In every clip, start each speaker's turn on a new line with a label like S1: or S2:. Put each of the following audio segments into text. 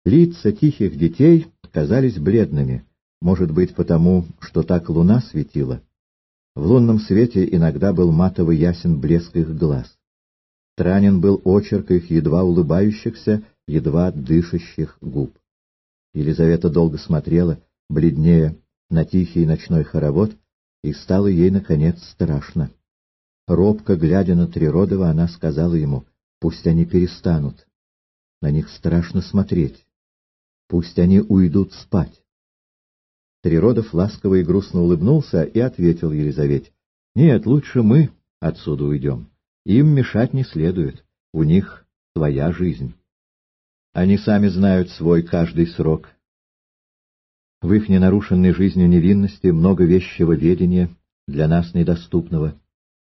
S1: Лица тихих детей казались бледными, может быть, потому, что так луна светила. В лунном свете иногда был матовый ясен блеск их глаз. Странен был очерк их едва улыбающихся, едва дышащих губ. Елизавета долго смотрела, бледнее, на тихий ночной хоровод, и стало ей, наконец, страшно. Робко глядя на Триродова, она сказала ему: «Пусть они перестанут. На них страшно смотреть. Пусть они уйдут спать». Триродов ласково и грустно улыбнулся и ответил Елизавете: «Нет, лучше мы отсюда уйдем. Им мешать не следует. У них своя жизнь. Они сами знают свой каждый срок. В их ненарушенной жизнью невинности много вещего ведения, для нас недоступного».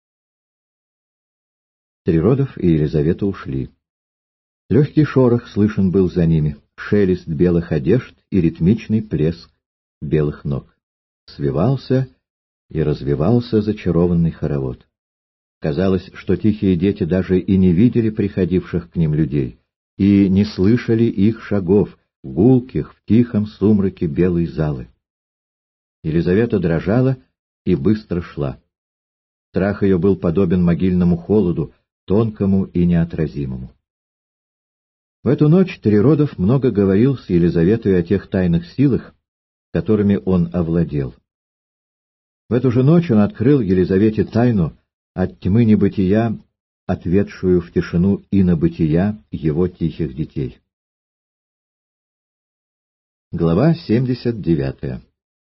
S1: Триродов и Елизавета ушли. Легкий шорох слышен был за ними, шелест белых одежд и ритмичный плеск белых ног. Свивался и развивался зачарованный хоровод. Казалось, что тихие дети даже и не видели приходивших к ним людей, и не слышали их шагов, гулких в тихом сумраке белой залы. Елизавета дрожала и быстро шла. Страх ее был подобен могильному холоду, тонкому и неотразимому. В эту ночь Триродов много говорил с Елизаветой о тех тайных силах, которыми он овладел. В эту же ночь он открыл Елизавете тайну от тьмы небытия, отведшую в тишину инобытия его тихих детей. Глава 79.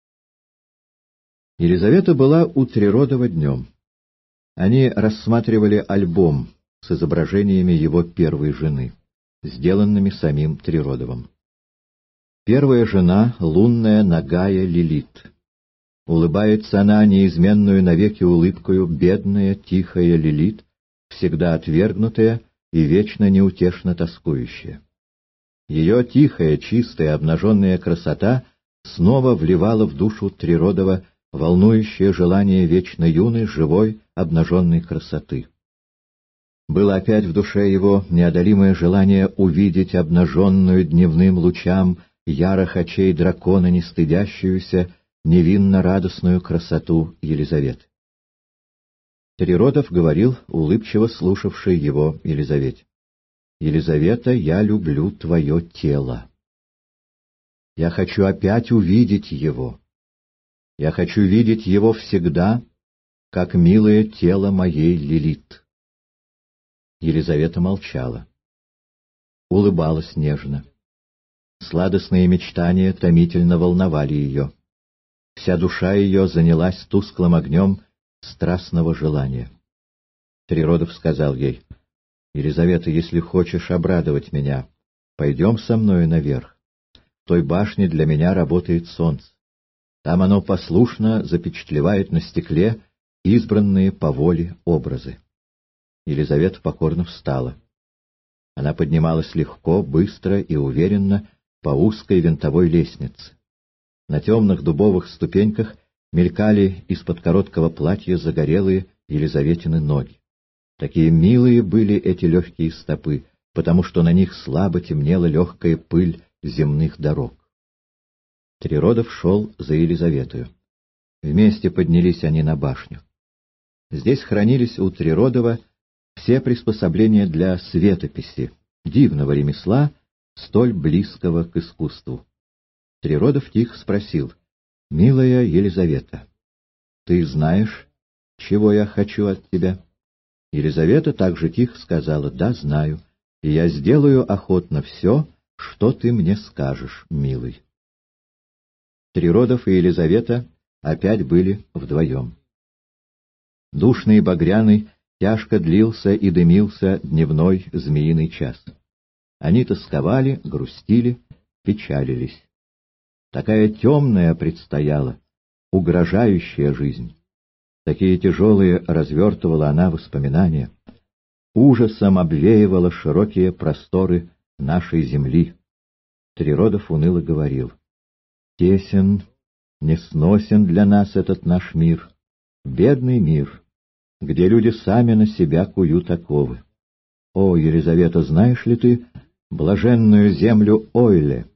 S1: Елизавета была у Триродова днем. Они рассматривали альбом с изображениями его первой жены, сделанными самим Триродовым. Первая жена — лунная нагая Лилит. Улыбается она неизменную навеки улыбкою, бедная, тихая Лилит, всегда отвергнутая и вечно неутешно тоскующая. Ее тихая, чистая, обнаженная красота снова вливала в душу Триродова волнующее желание вечно юной, живой, обнаженной красоты. Было опять в душе его неодолимое желание увидеть обнаженную дневным лучам ярых очей дракона не стыдящуюся, невинно-радостную красоту Елизаветы. Триродов говорил, улыбчиво слушавший его Елизавете: «Елизавета, я люблю твое тело. Я хочу опять увидеть его. Я хочу видеть его всегда, как милое тело моей Лилит». Елизавета молчала. Улыбалась нежно. Сладостные мечтания томительно волновали ее. Вся душа ее занялась тусклым огнем страстного желания. Триродов сказал ей: «Елизавета, если хочешь обрадовать меня, пойдем со мною наверх. В той башне для меня работает солнце. Там оно послушно запечатлевает на стекле избранные по воле образы». Елизавета покорно встала. Она поднималась легко, быстро и уверенно по узкой винтовой лестнице. На темных дубовых ступеньках мелькали из-под короткого платья загорелые Елизаветины ноги. Такие милые были эти легкие стопы, потому что на них слабо темнела легкая пыль земных дорог. Триродов шел за Елизаветою. Вместе поднялись они на башню. Здесь хранились у Триродова все приспособления для светописи, дивного ремесла, столь близкого к искусству. Триродов тихо спросил: «Милая Елизавета, ты знаешь, чего я хочу от тебя?» Елизавета также тихо сказала: «Да, знаю, и я сделаю охотно все, что ты мне скажешь, милый». Триродов и Елизавета опять были вдвоем. Душный и багряный тяжко длился и дымился дневной змеиный час. Они тосковали, грустили, печалились. Такая темная предстояла, угрожающая жизнь. Такие тяжелые развертывала она воспоминания. Ужасом обвеивала широкие просторы нашей земли. Триродов уныло говорил: «Тесен, несносен для нас этот наш мир, бедный мир, где люди сами на себя куют оковы. О, Елизавета, знаешь ли ты, блаженную землю Ойле,